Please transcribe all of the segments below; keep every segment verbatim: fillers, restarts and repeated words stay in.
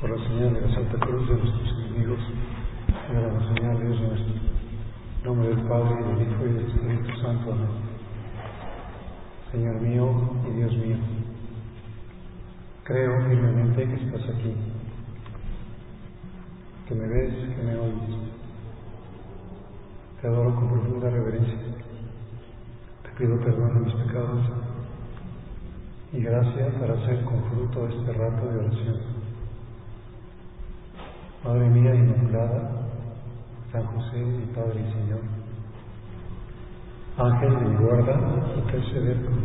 por la señal de la Santa Cruz de nuestros enemigos, y ahora la señal de Dios nuestro. En nombre del Padre, y del Hijo, y del Espíritu Santo. Amén. Señor mío y Dios mío, creo firmemente que estás aquí, que me ves, que me oyes. Te adoro con profunda reverencia. Te pido perdón de mis pecados y gracia para hacer con fruto este rato de oración. Madre mía Inmaculada, San José, mi Padre y Señor, Ángel de mi guarda, interceder por mí.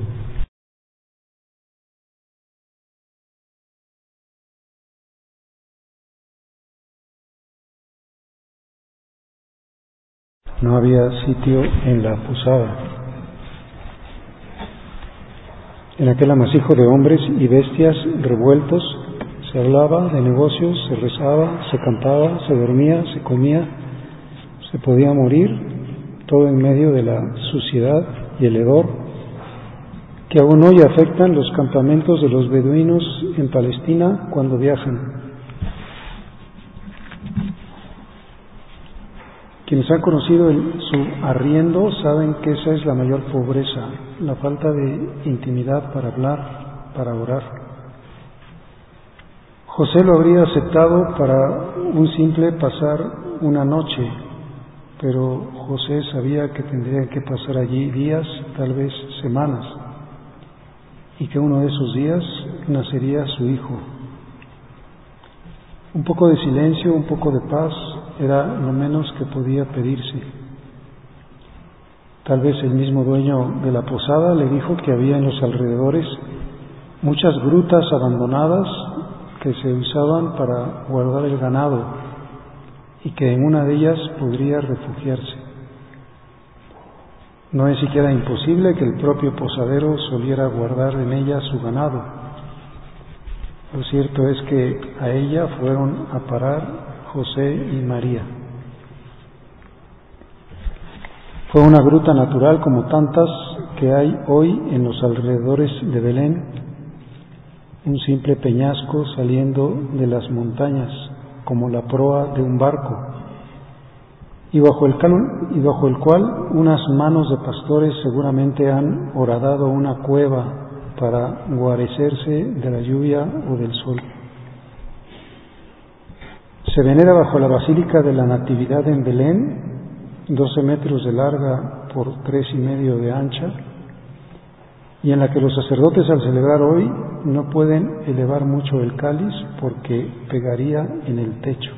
No había sitio en la posada. En aquel amasijo de hombres y bestias revueltos se hablaba de negocios, se rezaba, se cantaba, se dormía, se comía, se podía morir, todo en medio de la suciedad y el hedor que aún hoy afectan los campamentos de los beduinos en Palestina cuando viajan. Quienes han conocido el, su arriendo saben que esa es la mayor pobreza, la falta de intimidad para hablar, para orar. José lo habría aceptado para un simple pasar una noche, pero José sabía que tendría que pasar allí días, tal vez semanas, y que uno de esos días nacería su hijo. Un poco de silencio, un poco de paz era lo menos que podía pedirse. Tal vez el mismo dueño de la posada le dijo que había en los alrededores muchas grutas abandonadas que se usaban para guardar el ganado y que en una de ellas podría refugiarse. No es siquiera imposible que el propio posadero soliera guardar en ella su ganado. Lo cierto es que a ella fueron a parar José y María. Fue una gruta natural como tantas que hay hoy en los alrededores de Belén, un simple peñasco saliendo de las montañas como la proa de un barco, y bajo el, cal- y bajo el cual unas manos de pastores seguramente han horadado una cueva para guarecerse de la lluvia o del sol. Se venera bajo la Basílica de la Natividad en Belén, doce metros de larga por tres y medio de ancha, y en la que los sacerdotes al celebrar hoy no pueden elevar mucho el cáliz porque pegaría en el techo.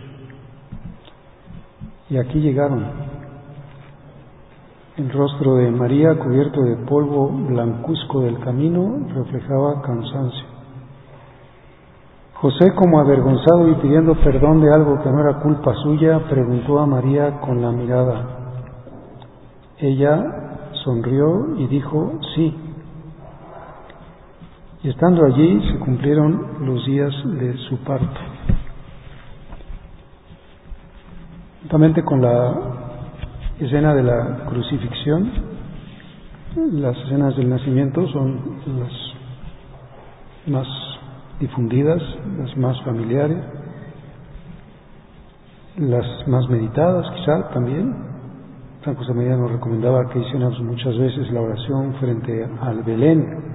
Y aquí llegaron. El rostro de María, cubierto de polvo blancuzco del camino, reflejaba cansancio. José, como avergonzado y pidiendo perdón de algo que no era culpa suya, preguntó a María con la mirada. Ella sonrió y dijo sí. Y estando allí se cumplieron los días de su parto. Juntamente con la escena de la crucifixión, las escenas del nacimiento son las más difundidas, las más familiares, las más meditadas quizá también. San José María nos recomendaba que hiciéramos muchas veces la oración frente al Belén.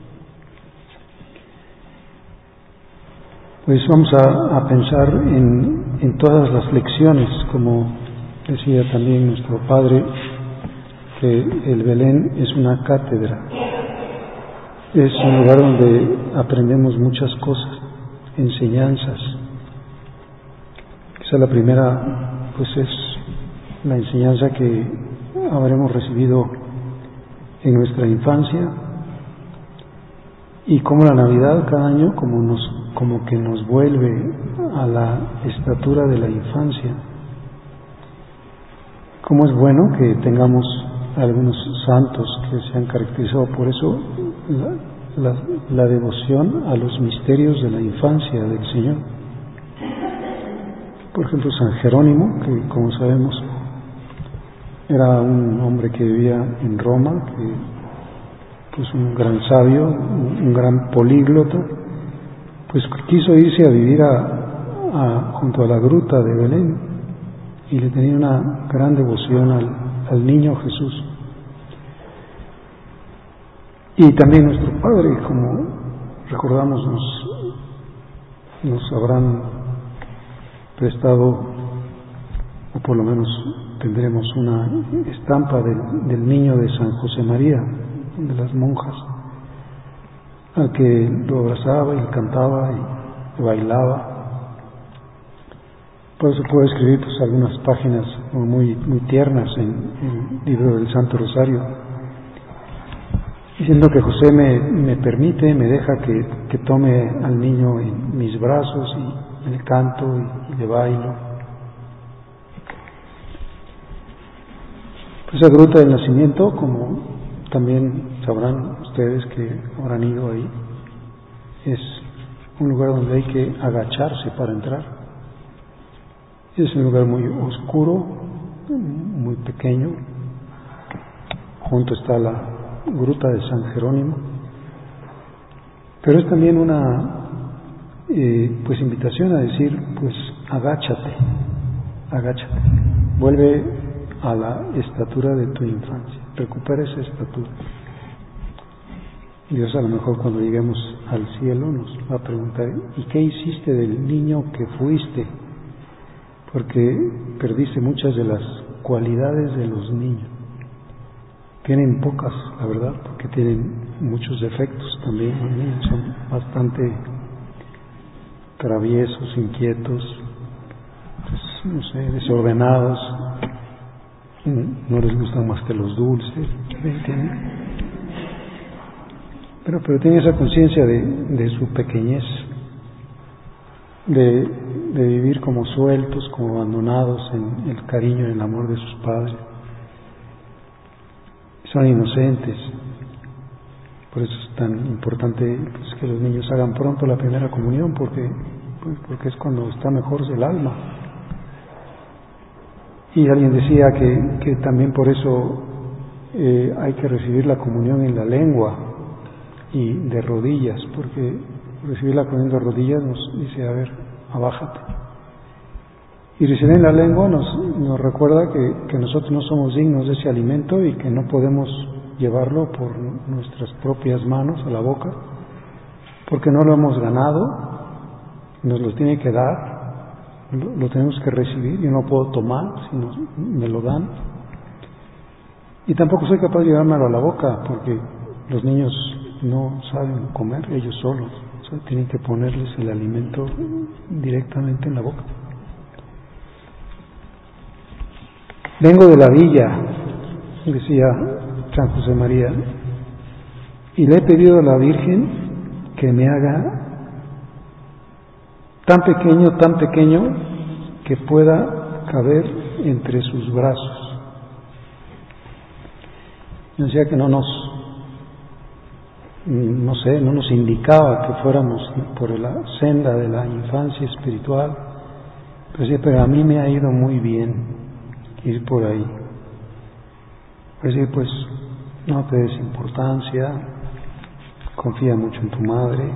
Pues vamos a, a pensar en, en todas las lecciones, como decía también nuestro Padre, que el Belén es una cátedra. Es un lugar donde aprendemos muchas cosas, enseñanzas. Quizá la primera, pues es la enseñanza que habremos recibido en nuestra infancia, y como la Navidad cada año como nos, como que nos vuelve a la estatura de la infancia. Cómo es bueno que tengamos algunos santos que se han caracterizado por eso, la, la, la devoción a los misterios de la infancia del Señor. Por ejemplo, San Jerónimo, que como sabemos era un hombre que vivía en Roma, que pues un gran sabio, un gran políglota, pues quiso irse a vivir a, a, junto a la gruta de Belén y le tenía una gran devoción al, al niño Jesús. Y también nuestro Padre, como recordamos, nos, nos habrán prestado, o por lo menos tendremos una estampa del, del niño de San José María, de las monjas, al que lo abrazaba y cantaba y bailaba. Por eso puedo escribir pues algunas páginas muy, muy tiernas en, en el libro del Santo Rosario, diciendo que José me, me permite, me deja que, que tome al niño en mis brazos y le canto y, y le bailo. Pues la gruta del nacimiento, como también sabrán ustedes que habrán ido ahí, es un lugar donde hay que agacharse para entrar. Es un lugar muy oscuro, muy pequeño. Junto está la gruta de San Jerónimo, pero es también una eh, pues invitación a decir, pues agáchate, agáchate, vuelve a la estatura de tu infancia, recupera esa estatura. Dios a lo mejor cuando lleguemos al cielo nos va a preguntar, ¿y qué hiciste del niño que fuiste? Porque perdiste muchas de las cualidades de los niños. Tienen pocas, la verdad, porque tienen muchos defectos también. Los niños son bastante traviesos, inquietos, pues, no sé, desordenados, no les gustan más que los dulces, ¿entienden? Pero, pero tienen esa conciencia de, de su pequeñez, de, de vivir como sueltos, como abandonados en el cariño y el amor de sus padres. Son inocentes. Por eso es tan importante pues, que los niños hagan pronto la primera comunión, porque, pues, porque es cuando está mejor el alma. Y alguien decía que, que también por eso eh, hay que recibir la comunión en la lengua y de rodillas, porque recibir la comunión de rodillas nos dice, a ver, abájate. Y recibir en la lengua nos, nos recuerda que, que nosotros no somos dignos de ese alimento y que no podemos llevarlo por nuestras propias manos a la boca, porque no lo hemos ganado, nos lo tiene que dar, lo, lo tenemos que recibir. Yo no puedo tomar si no, me lo dan. Y tampoco soy capaz de llevármelo a la boca, porque los niños no saben comer ellos solos, o sea, tienen que ponerles el alimento directamente en la boca. Vengo de la villa, decía San José María, y le he pedido a la Virgen que me haga tan pequeño, tan pequeño, que pueda caber entre sus brazos. Decía que no nos, no sé, no nos indicaba que fuéramos por la senda de la infancia espiritual, pero decía, pero a mí me ha ido muy bien ir por ahí. Pues sí, pues no te des importancia, confía mucho en tu madre,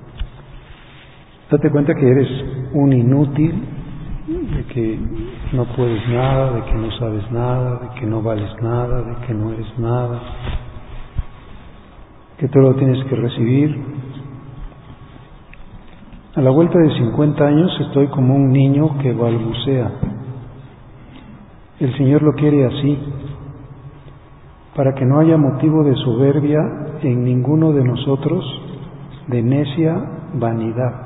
date cuenta que eres un inútil, de que no puedes nada, de que no sabes nada, de que no vales nada, de que no eres nada, que todo lo tienes que recibir. A la vuelta de cincuenta años estoy como un niño que balbucea. El Señor lo quiere así, para que no haya motivo de soberbia en ninguno de nosotros, de necia vanidad.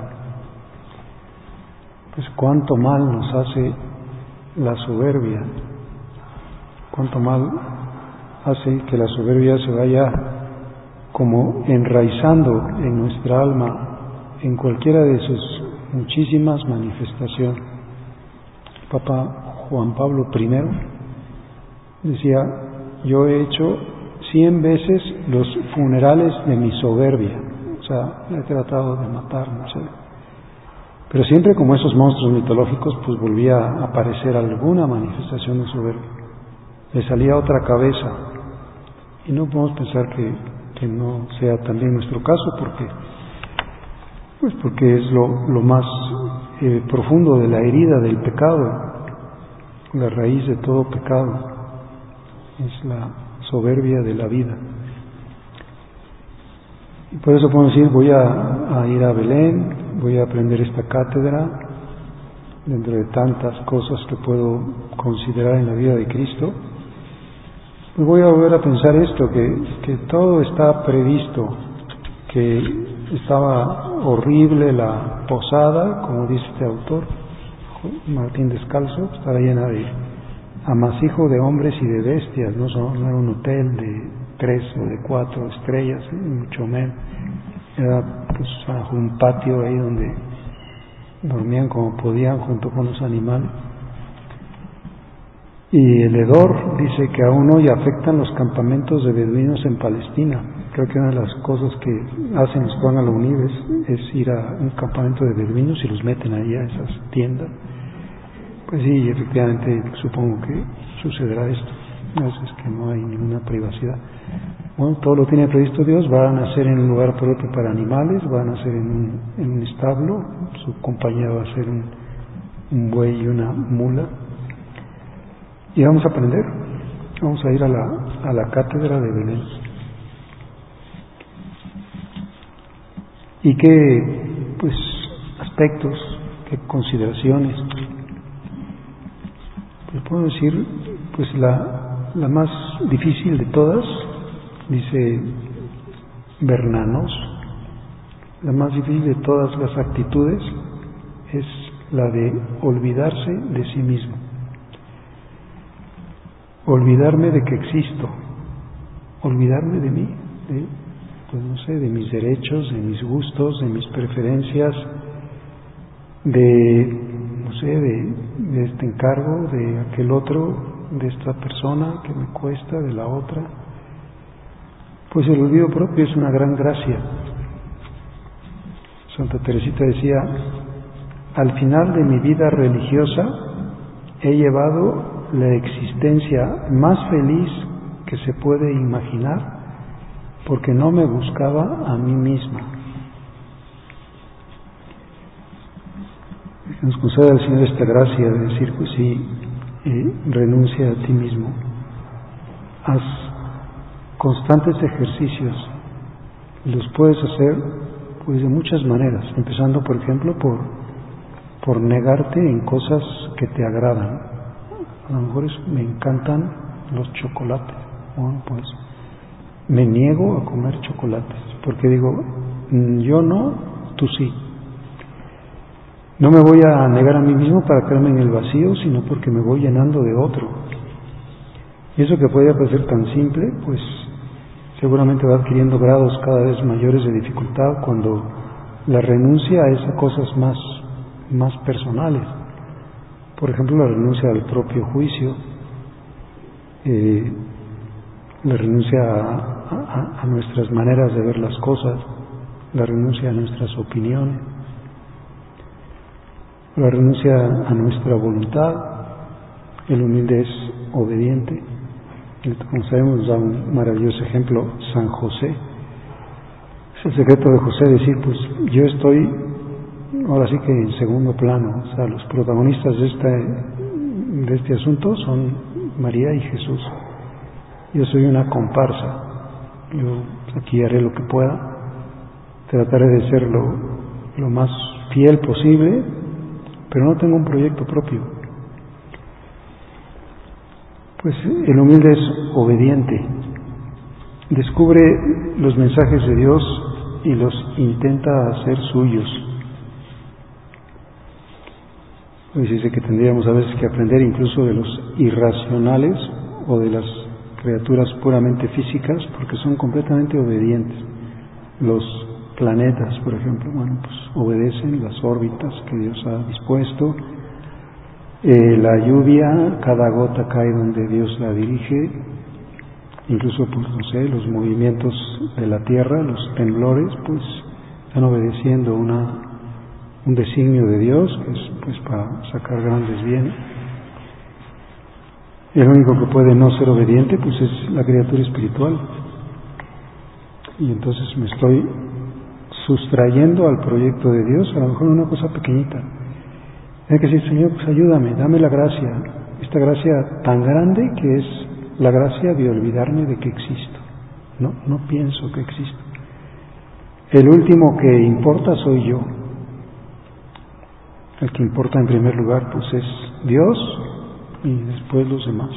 Pues cuánto mal nos hace la soberbia, cuánto mal hace que la soberbia se vaya como enraizando en nuestra alma en cualquiera de sus muchísimas manifestaciones. Papa Juan Pablo primero decía, yo he hecho cien veces los funerales de mi soberbia, o sea, la he tratado de matar, no sé, pero siempre como esos monstruos mitológicos, pues volvía a aparecer alguna manifestación de soberbia, le salía otra cabeza, y no podemos pensar que, que no sea también nuestro caso, porque pues porque es lo, lo más eh, profundo de la herida del pecado, la raíz de todo pecado, es la soberbia de la vida. Y por eso podemos decir, voy a, a ir a Belén, voy a aprender esta cátedra, dentro de tantas cosas que puedo considerar en la vida de Cristo. Pues voy a volver a pensar esto, que, que todo está previsto, que estaba horrible la posada, como dice este autor, Martín Descalzo, estaba llena de amasijo de hombres y de bestias, no, Son, no era un hotel de tres o de cuatro estrellas, mucho menos, era pues un patio ahí donde dormían como podían junto con los animales. Y el hedor dice que aún hoy afectan los campamentos de beduinos en Palestina. Creo que una de las cosas que hacen los que van a la UNIV es, es ir a un campamento de beduinos y los meten ahí a esas tiendas. Pues sí, efectivamente supongo que sucederá esto. A veces que no hay ninguna privacidad. Bueno, todo lo tiene previsto Dios. Van a ser en un lugar propio para animales, van a ser en un, en un establo, su compañía va a ser un, un buey y una mula. Y vamos a aprender, vamos a ir a la, a la cátedra de Belén. ¿Y qué pues aspectos, qué consideraciones? Pues puedo decir, pues la, la más difícil de todas, dice Bernanos, la más difícil de todas las actitudes es la de olvidarse de sí mismo. Olvidarme de que existo, olvidarme de mí, de, pues no sé, de mis derechos, de mis gustos, de mis preferencias, de, no sé, de, de este encargo, de aquel otro, de esta persona que me cuesta, de la otra. Pues el olvido propio es una gran gracia. Santa Teresita decía, al final de mi vida religiosa he llevado la existencia más feliz que se puede imaginar, porque no me buscaba a mí misma. Nos conceda al Señor esta gracia de decir, pues sí, eh, renuncia a ti mismo, haz constantes ejercicios, los puedes hacer pues de muchas maneras, empezando por ejemplo por, por negarte en cosas que te agradan. A lo mejor es, me encantan los chocolates. Bueno, pues me niego a comer chocolates, porque digo, yo no, tú sí. No me voy a negar a mí mismo para quedarme en el vacío, sino porque me voy llenando de otro. Y eso que puede parecer tan simple, pues seguramente va adquiriendo grados cada vez mayores de dificultad cuando la renuncia es a cosas más, más personales. Por ejemplo, la renuncia al propio juicio, eh, la renuncia a, a, a nuestras maneras de ver las cosas, la renuncia a nuestras opiniones, la renuncia a nuestra voluntad. El humilde es obediente. Como sabemos, da un maravilloso ejemplo San José. Es el secreto de José decir, pues yo estoy ahora sí que en segundo plano, o sea, los protagonistas de este, de este asunto son María y Jesús. Yo soy una comparsa, yo aquí haré lo que pueda, trataré de ser lo, lo más fiel posible, pero no tengo un proyecto propio. Pues el humilde es obediente, descubre los mensajes de Dios y los intenta hacer suyos. Pues dice que tendríamos a veces que aprender incluso de los irracionales o de las criaturas puramente físicas, porque son completamente obedientes. Los planetas, por ejemplo, bueno, pues obedecen las órbitas que Dios ha dispuesto. Eh, la lluvia, cada gota cae donde Dios la dirige. Incluso, pues no sé, los movimientos de la tierra, los temblores, pues están obedeciendo una un designio de Dios, que es pues para sacar grandes bienes. El único que puede no ser obediente pues es la criatura espiritual, y entonces me estoy sustrayendo al proyecto de Dios, a lo mejor una cosa pequeñita, Hay que decir, Señor, pues ayúdame, dame la gracia, esta gracia tan grande que es la gracia de olvidarme de que existo. No, no pienso que existo. El último que importa soy yo. El que importa en primer lugar pues es Dios y después los demás.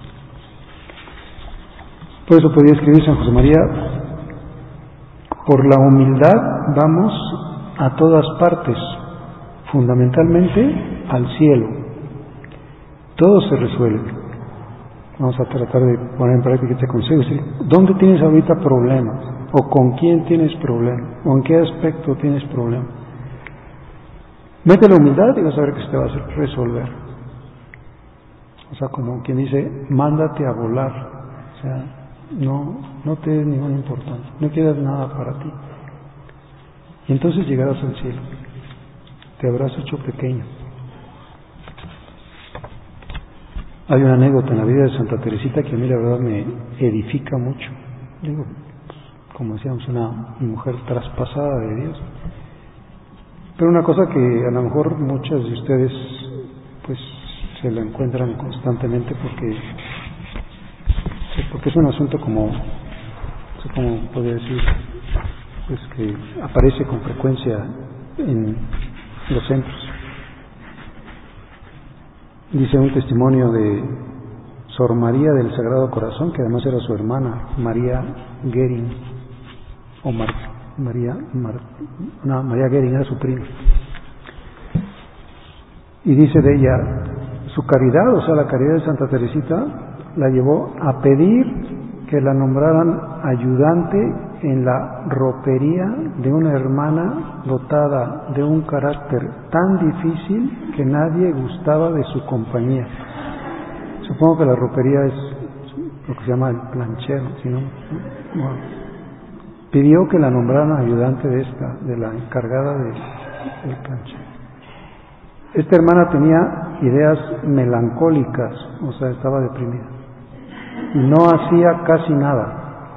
Por eso podía escribir San José María: por la humildad vamos a todas partes, fundamentalmente al cielo. Todo se resuelve. Vamos a tratar de poner en práctica este consejo. ¿Dónde tienes ahorita problemas? ¿O con quién tienes problemas? ¿O en qué aspecto tienes problemas? Mete la humildad y vas a ver que se te va a resolver. O sea, como quien dice, mándate a volar. O sea, no, no te des ninguna importancia, no quieras nada para ti. Y entonces llegarás al cielo. Te habrás hecho pequeño. Hay una anécdota en la vida de Santa Teresita que a mí la verdad me edifica mucho. Digo, como decíamos, una mujer traspasada de Dios. Pero una cosa que a lo mejor muchas de ustedes pues se lo encuentran constantemente porque porque es un asunto como, no sé cómo podría decir, pues que aparece con frecuencia en los centros. Dice un testimonio de Sor María del Sagrado Corazón, que además era su hermana, María Guerin, o Mar, María, Mar, no, María Guerin era su prima. Y dice de ella, su caridad, o sea, la caridad de Santa Teresita, la llevó a pedir que la nombraran ayudante en la ropería de una hermana dotada de un carácter tan difícil que nadie gustaba de su compañía. Supongo que la ropería es lo que se llama el planchero, ¿sí, no? Bueno, pidió que la nombraran ayudante de esta, de la encargada de, del planchero. Esta hermana tenía ideas melancólicas, o sea, estaba deprimida y no hacía casi nada.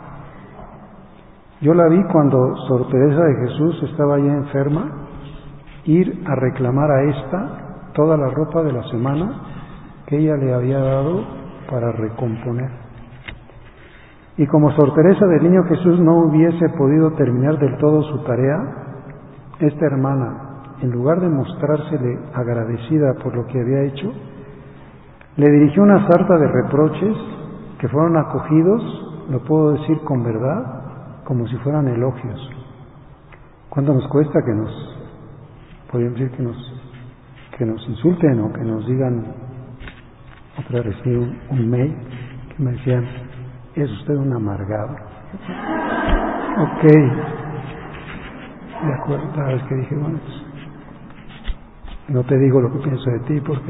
Yo la vi cuando Sor Teresa de Jesús estaba ya enferma, ir a reclamar a esta toda la ropa de la semana que ella le había dado para recomponer. Y como Sor Teresa del Niño Jesús no hubiese podido terminar del todo su tarea, esta hermana, en lugar de mostrársele agradecida por lo que había hecho, le dirigió una sarta de reproches que fueron acogidos, lo puedo decir con verdad, como si fueran elogios. ¿Cuánto nos cuesta que nos, podríamos decir que nos, que nos insulten o que nos digan? Otra vez recibí un, un mail que me decían, es usted un amargado. Ok, de acuerdo, la vez que dije, bueno, pues, no te digo lo que pienso de ti porque,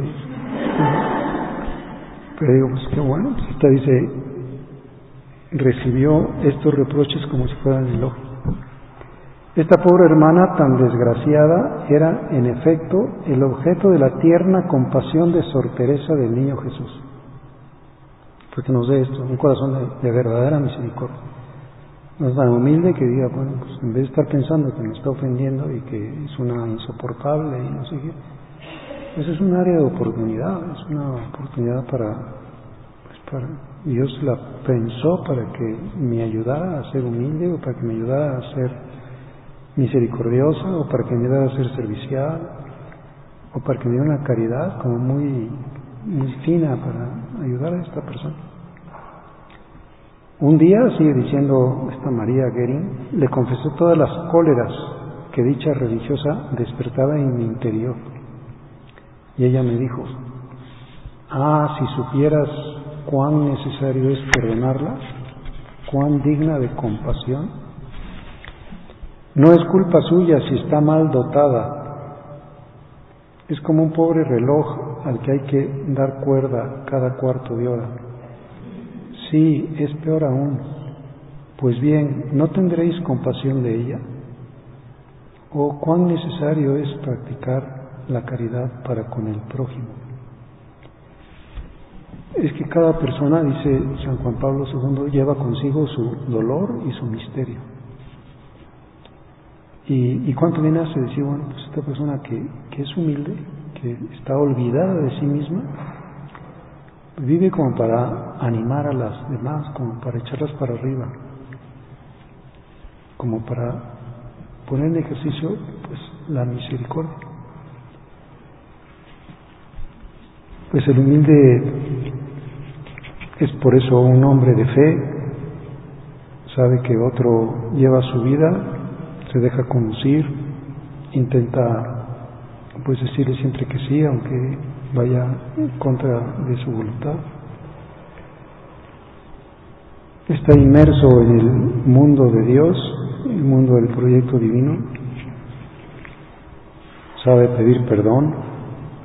pero digo, pues qué bueno, pues esta dice, recibió estos reproches como si fueran elogios. Esta pobre hermana tan desgraciada era, en efecto, el objeto de la tierna compasión de Sor Teresa del Niño Jesús. Porque nos dé esto, un corazón de, de verdadera misericordia. No es tan humilde que diga, bueno, pues en vez de estar pensando que me está ofendiendo y que es una insoportable y no sé qué, pues es un área de oportunidad, es una oportunidad para, pues para, Dios la pensó para que me ayudara a ser humilde o para que me ayudara a ser misericordiosa o para que me ayudara a ser servicial o para que me diera una caridad como muy, muy fina para ayudar a esta persona. Un día, sigue diciendo esta María Guerin, le confesó todas las cóleras que dicha religiosa despertaba en mi interior. Y ella me dijo, ah, si supieras cuán necesario es perdonarla, cuán digna de compasión. No es culpa suya si está mal dotada. Es como un pobre reloj al que hay que dar cuerda cada cuarto de hora. Sí, es peor aún. Pues bien, ¿no tendréis compasión de ella? ¿O cuán necesario es practicar la caridad para con el prójimo? Es que cada persona, dice San Juan Pablo segundo, lleva consigo su dolor y su misterio. ¿Y, y cuánto viene hace decir, bueno, pues esta persona que, que es humilde, que está olvidada de sí misma, vive como para animar a las demás, como para echarlas para arriba, como para poner en ejercicio pues la misericordia. Pues el humilde es por eso un hombre de fe, sabe que otro lleva su vida, se deja conducir, intenta pues decirle siempre que sí, aunque vaya en contra de su voluntad. Está inmerso en el mundo de Dios, el mundo del proyecto divino, sabe pedir perdón,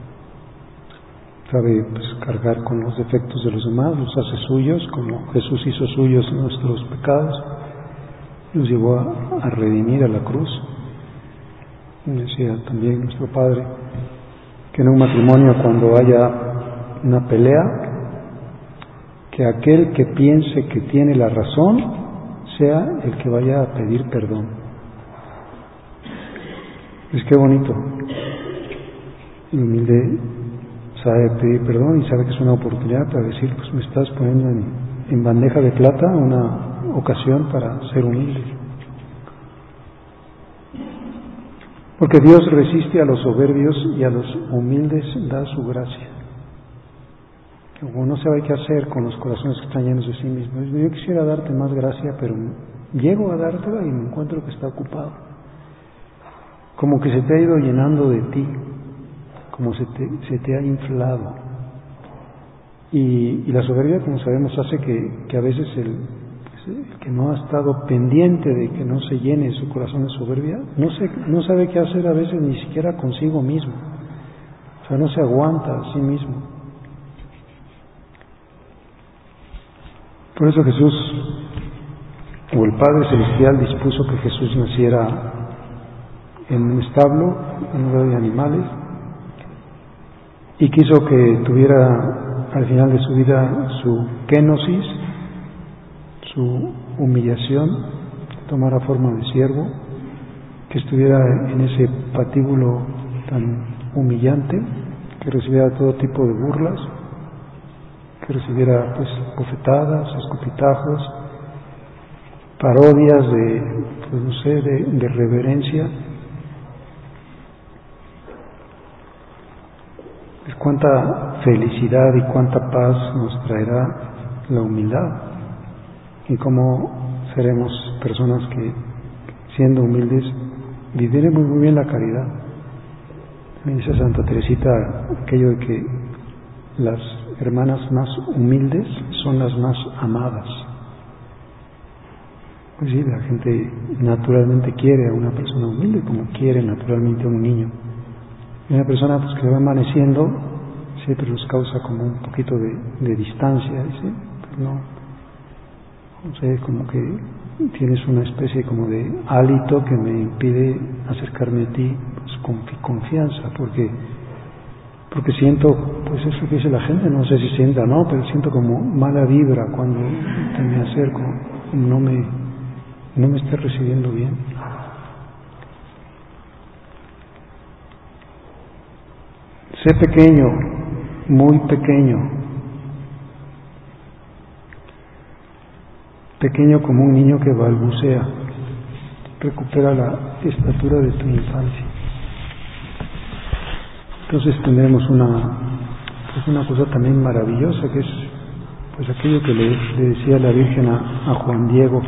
sabe pues, cargar con los defectos de los demás, los hace suyos, como Jesús hizo suyos nuestros pecados, los llevó a, a redimir a la cruz. Decía también nuestro Padre que en un matrimonio, cuando haya una pelea, que aquel que piense que tiene la razón sea el que vaya a pedir perdón. Es que bonito. El humilde sabe pedir perdón y sabe que es una oportunidad para decir, pues me estás poniendo en, en bandeja de plata una ocasión para ser humilde. Porque Dios resiste a los soberbios y a los humildes da su gracia. Como no sabe qué hacer con los corazones que están llenos de sí mismos. Yo quisiera darte más gracia, pero llego a dártela y me encuentro que está ocupado. Como que se te ha ido llenando de ti, como se te, se te ha inflado. Y, y la soberbia, como sabemos, hace que, que a veces el, el que no ha estado pendiente de que no se llene su corazón de soberbia, no, se, no sabe qué hacer a veces ni siquiera consigo mismo. O sea, no se aguanta a sí mismo. Por eso Jesús, o el Padre Celestial, dispuso que Jesús naciera en un establo, en un lugar de animales, y quiso que tuviera al final de su vida su kenosis, su humillación, tomara forma de siervo, que estuviera en ese patíbulo tan humillante, que recibiera todo tipo de burlas, que recibiera pues bofetadas, escupitajos, parodias de, pues no sé, de, de reverencia. Pues cuánta felicidad y cuánta paz nos traerá la humildad, y cómo seremos personas que, siendo humildes, viviremos muy bien la caridad. Me dice Santa Teresita aquello de que las hermanas más humildes son las más amadas. Pues sí, la gente naturalmente quiere a una persona humilde como quiere naturalmente a un niño. Y una persona pues, que va amaneciendo siempre nos causa como un poquito de, de distancia, ¿sí? Pues no, no sé, como que tienes una especie como de hálito que me impide acercarme a ti pues, con confianza, porque porque siento, pues eso que dice la gente, no sé si sienta o no, pero siento como mala vibra cuando te me acerco, no me, no me está recibiendo bien. Sé pequeño, muy pequeño, pequeño como un niño que balbucea, recupera la estatura de tu infancia. Entonces tendremos una, pues una cosa también maravillosa, que es pues aquello que le, le decía la Virgen a, a Juan Diego: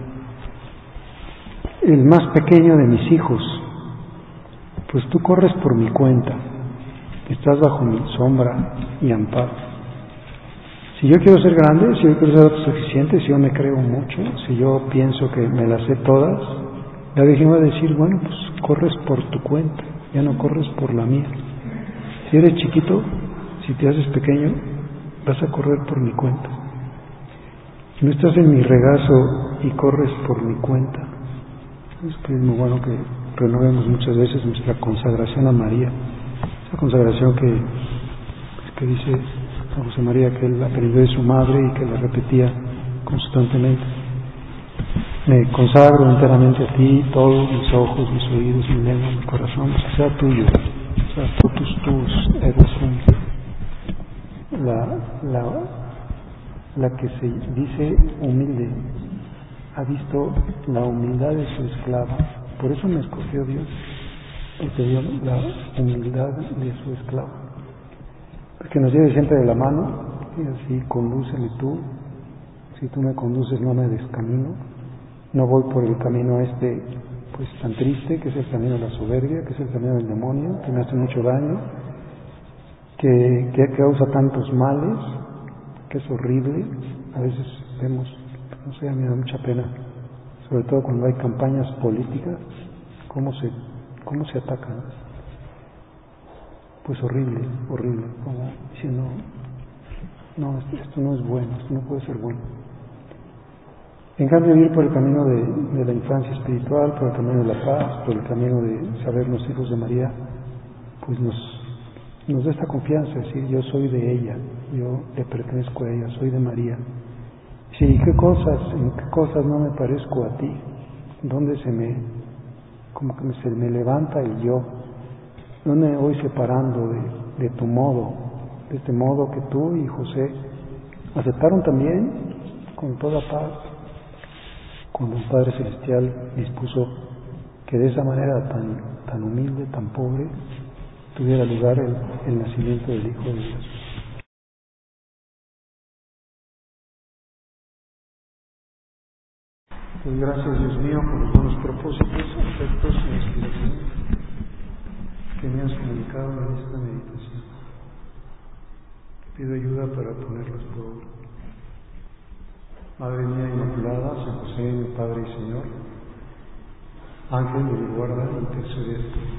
el más pequeño de mis hijos, pues tú corres por mi cuenta, estás bajo mi sombra y amparo. Si yo quiero ser grande, si yo quiero ser autosuficiente, si yo me creo mucho, si yo pienso que me las sé todas, la Virgen va a decir, bueno, pues corres por tu cuenta, ya no corres por la mía. Si eres chiquito, si te haces pequeño, vas a correr por mi cuenta. Si no estás en mi regazo y corres por mi cuenta. Es que es muy bueno que renovemos muchas veces nuestra consagración a María. Esa consagración que, pues, que dice a José María que él aprendió de su madre y que la repetía constantemente. Me consagro enteramente a ti, todos mis ojos, mis oídos, mi lengua, mi corazón, sea tuyo. O sea, totus tuus ergo sum. La, la, la que se dice humilde ha visto la humildad de su esclava. Por eso me escogió Dios, porque vio la humildad de su esclavo. Que nos lleve siempre de la mano, y así condúceme tú. Si tú me conduces, no me descamino. No voy por el camino este, pues tan triste, que es el camino de la soberbia, que es el camino del demonio, que me hace mucho daño, que, que causa tantos males, que es horrible. A veces vemos, no sé, a mí me da mucha pena, sobre todo cuando hay campañas políticas, cómo se, cómo se atacan. Pues horrible, horrible, como diciendo, no, esto, esto no es bueno, esto no puede ser bueno. En cambio, ir por el camino de, de la infancia espiritual, por el camino de la paz, por el camino de sabernos hijos de María, pues nos, nos da esta confianza, es decir, yo soy de ella, yo le pertenezco a ella, soy de María. Sí, ¿qué cosas, en qué cosas no me parezco a ti? ¿Dónde se me, como que se me levanta el yo? ¿No me voy separando de, de tu modo, de este modo que tú y José aceptaron también con toda paz, cuando el Padre Celestial dispuso que de esa manera tan, tan humilde, tan pobre, tuviera lugar el, el nacimiento del Hijo de Dios? Pues gracias, Dios mío, por los buenos propósitos, afectos e inspiración que me has comunicado en esta meditación. Te pido ayuda para ponerlos por obra. Madre mía Inmaculada, San José, mi Padre y Señor, Ángel de mi guarda, intercede.